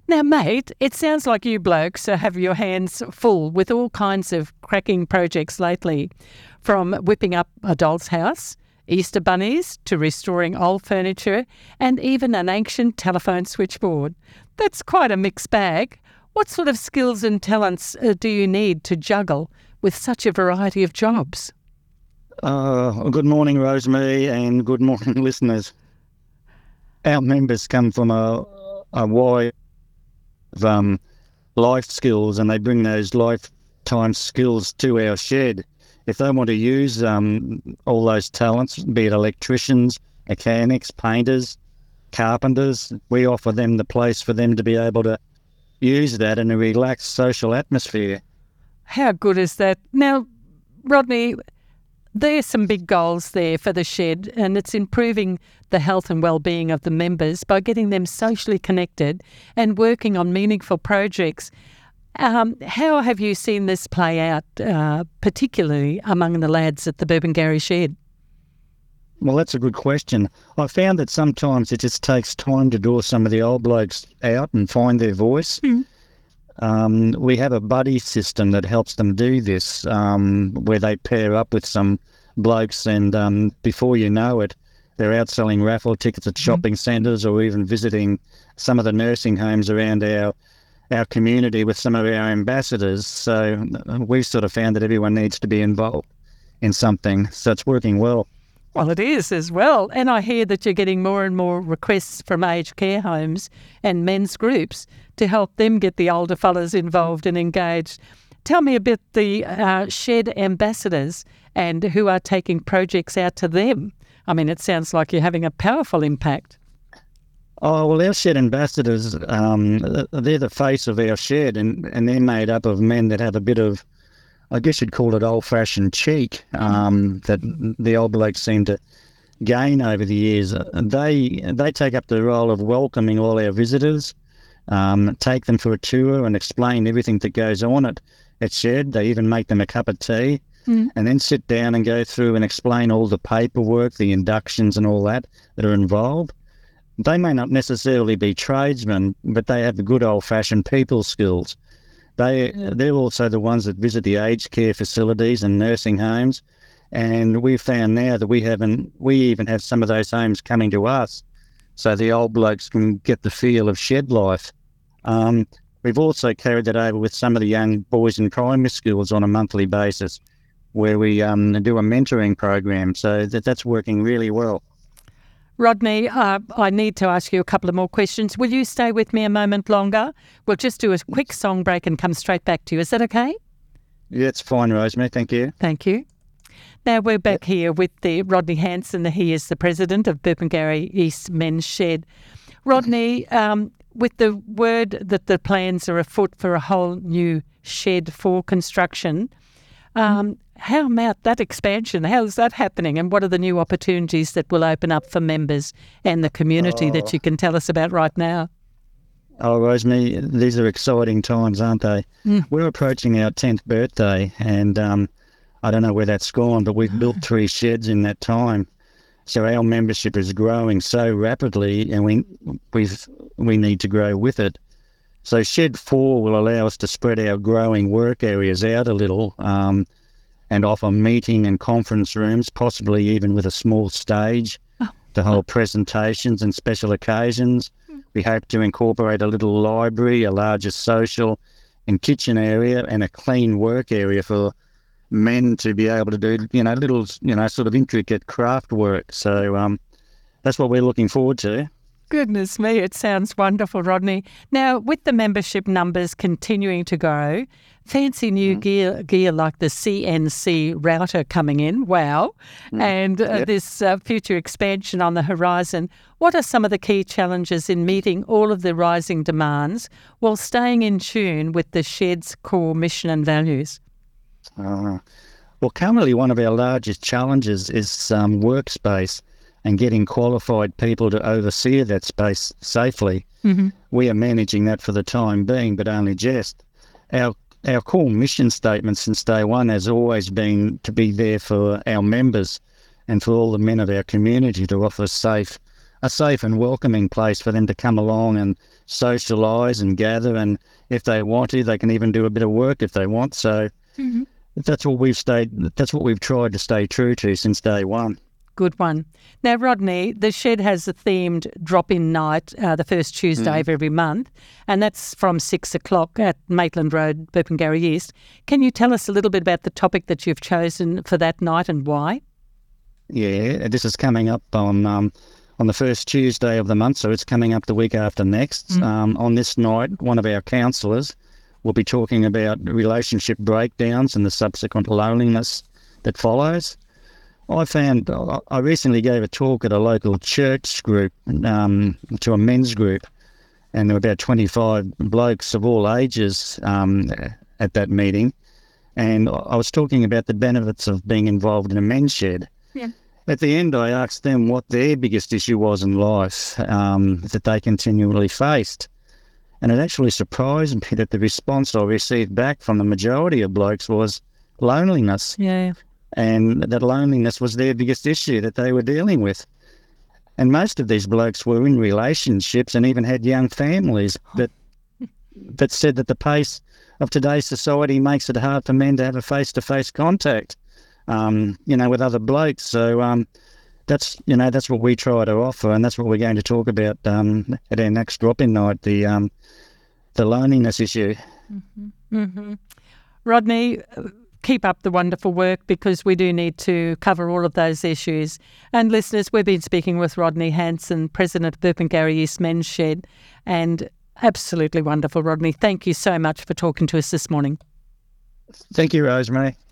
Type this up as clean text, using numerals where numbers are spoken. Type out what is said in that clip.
Now, mate, it sounds like you blokes have your hands full with all kinds of cracking projects lately, from whipping up a doll's house, Easter bunnies, to restoring old furniture, and even an ancient telephone switchboard. That's quite a mixed bag. What sort of skills and talents do you need to juggle with such a variety of jobs? Good morning, Rosemary, and good morning, listeners. Our members come from a wide life skills, and they bring those lifetime skills to our shed. If they want to use all those talents, be it electricians, mechanics, painters, carpenters, we offer them the place for them to be able to use that in a relaxed social atmosphere. How good is that? Now, Rodney, there's some big goals there for the shed, and it's improving the health and well-being of the members by getting them socially connected and working on meaningful projects. How have you seen this play out, particularly among the lads at the Burpengary shed? Well, that's a good question. I found that sometimes it just takes time to draw some of the old blokes out and find their voice. We have a buddy system that helps them do this, where they pair up with some blokes, and before you know it, they're out selling raffle tickets at shopping centres, or even visiting some of the nursing homes around our community with some of our ambassadors. So we've sort of found that everyone needs to be involved in something, so it's working well. Well, it is as well. And I hear that you're getting more and more requests from aged care homes and men's groups to help them get the older fellas involved and engaged. Tell me a bit the shed ambassadors and who are taking projects out to them. I mean, it sounds like you're having a powerful impact. Oh, well, our shed ambassadors, they're the face of our shed, and they're made up of men that have a bit of, I guess you'd call it old-fashioned cheek, that the old blokes seem to gain over the years. They take up the role of welcoming all our visitors, take them for a tour and explain everything that goes on at shed. They even make them a cup of tea, and then sit down and go through and explain all the paperwork, the inductions and all that are involved. They may not necessarily be tradesmen, but they have the good old-fashioned people skills. They're also the ones that visit the aged care facilities and nursing homes, and we've found now that we even have some of those homes coming to us, so the old blokes can get the feel of shed life. We've also carried that over with some of the young boys in primary schools on a monthly basis, where we do a mentoring program, so that's working really well. Rodney, I need to ask you a couple of more questions. Will you stay with me a moment longer? We'll just do a quick song break and come straight back to you. Is that okay? Yeah, it's fine, Rosemary. Thank you. Thank you. Now we're back here with the Rodney Hanson. He is the president of Burpengary East Men's Shed. Rodney, with the word that the plans are afoot for a whole new shed for construction, how about that expansion? How's that happening, and what are the new opportunities that will open up for members and the community that you can tell us about right now? Oh, Rosemary, these are exciting times, aren't they? We're approaching our 10th birthday, and I don't know where that's gone, but we've built 3 sheds in that time. So our membership is growing so rapidly, and we need to grow with it. So Shed 4 will allow us to spread our growing work areas out a little, and offer meeting and conference rooms, possibly even with a small stage to hold presentations and special occasions. We hope to incorporate a little library, a larger social and kitchen area, and a clean work area for men to be able to do, little, sort of intricate craft work. So that's what we're looking forward to. Goodness me, it sounds wonderful, Rodney. Now, with the membership numbers continuing to grow, fancy new gear like the CNC router coming in, wow, and this future expansion on the horizon, what are some of the key challenges in meeting all of the rising demands while staying in tune with the shed's core mission and values? Well, currently one of our largest challenges is workspace and getting qualified people to oversee that space safely. We are managing that for the time being, but only just. Our core mission statement since day one has always been to be there for our members and for all the men of our community, to offer safe a safe and welcoming place for them to come along and socialise and gather. And if they want to, they can even do a bit of work if they want. So that's what we've tried to stay true to since day one. Good one. Now, Rodney, the shed has a themed drop-in night the first Tuesday of every month, and that's from 6 o'clock at Maitland Road, Burpengary East. Can you tell us a little bit about the topic that you've chosen for that night and why? Yeah, this is coming up on the first Tuesday of the month, so it's coming up the week after next. On this night, one of our counsellors will be talking about relationship breakdowns and the subsequent loneliness that follows. I recently gave a talk at a local church group to a men's group, and there were about 25 blokes of all ages at that meeting, and I was talking about the benefits of being involved in a men's shed. Yeah. At the end, I asked them what their biggest issue was in life that they continually faced, and it actually surprised me that the response I received back from the majority of blokes was loneliness. Yeah. And that loneliness was their biggest issue that they were dealing with. And most of these blokes were in relationships and even had young families, but said that the pace of today's society makes it hard for men to have a face-to-face contact, with other blokes. So that's what we try to offer, and that's what we're going to talk about at our next drop-in night, the loneliness issue. Rodney, keep up the wonderful work, because we do need to cover all of those issues. And listeners, we've been speaking with Rodney Hanson, President of Burpengary East Men's Shed, and absolutely wonderful, Rodney. Thank you so much for talking to us this morning. Thank you, Rosemary.